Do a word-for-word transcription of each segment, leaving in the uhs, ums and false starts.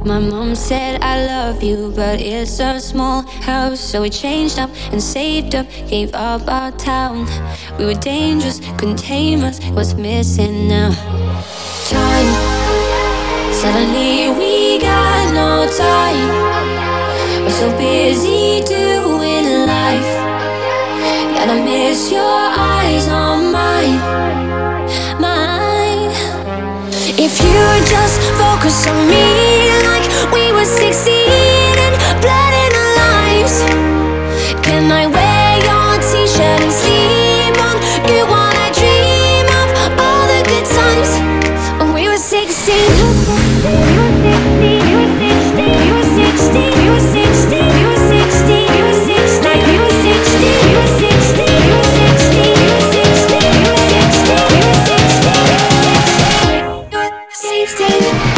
My mom said I love you, but it's a small house. So we changed up and saved up, gave up our town. We were dangerous, couldn't tame us. What's missing now? Time. Suddenly we got no time. We're so busy doing life that I miss your eyes on mine, mine. If you just focus on me like we were sixteen and blood in our lives, can I wear your t-shirt and sleep on you while I dream of all the good times when we were sixteen? You were sixteen, you were sixteen, you were sixteen, you were sixteen, you were sixteen, you were sixteen, you were sixteen, you were sixteen, you were sixteen, you were sixteen, you were sixteen, you were sixteen.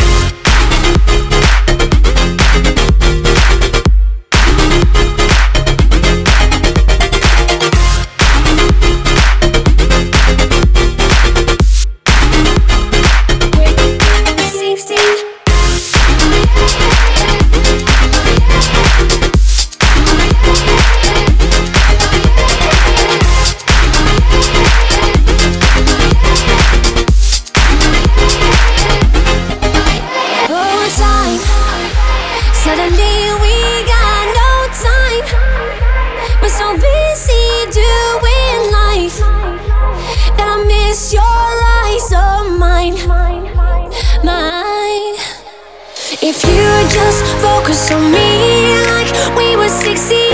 Suddenly we got no time. We're so busy doing life that I miss your eyes on mine, mine. If you just focus on me like we were sixteen